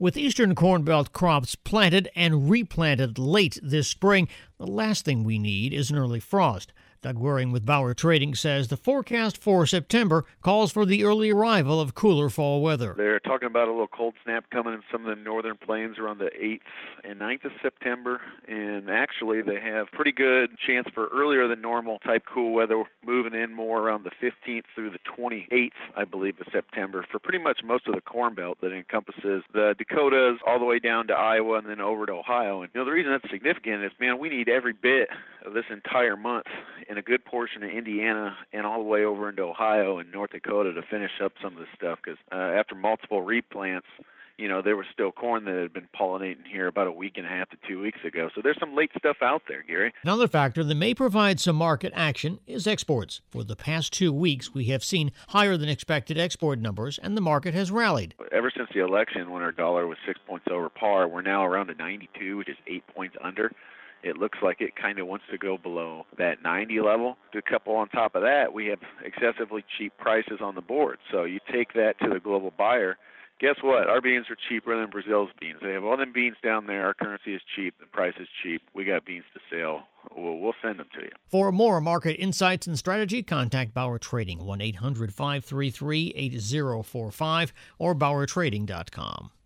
With eastern Corn Belt crops planted and replanted late this spring, the last thing we need is an early frost. Doug Waring with Bauer Trading says the forecast for September calls for the early arrival of cooler fall weather. They're talking about a little cold snap coming in some of the northern plains around the 8th and 9th of September, and actually they have pretty good chance for earlier than normal type cool weather moving in more around the 15th through the 28th, I believe, of September for pretty much most of the Corn Belt that encompasses the Dakotas all the way down to Iowa and then over to Ohio. And the reason that's significant is, man, we need every bit of this entire month and a good portion of Indiana and all the way over into Ohio and North Dakota to finish up some of this stuff because after multiple replants, there was still corn that had been pollinating here about a week and a half to 2 weeks ago. So there's some late stuff out there, Gary. Another factor that may provide some market action is exports. For the past 2 weeks, we have seen higher than expected export numbers, and the market has rallied. Ever since the election, when our dollar was 6 points over par, we're now around a 92, which is 8 points under. It looks like it kind of wants to go below that 90 level. To couple on top of that, we have excessively cheap prices on the board. So you take that to the global buyer. Guess what? Our beans are cheaper than Brazil's beans. They have all them beans down there. Our currency is cheap. The price is cheap. We got beans to sell. We'll send them to you. For more market insights and strategy, contact Bauer Trading, 1-800-533-8045 or BauerTrading.com.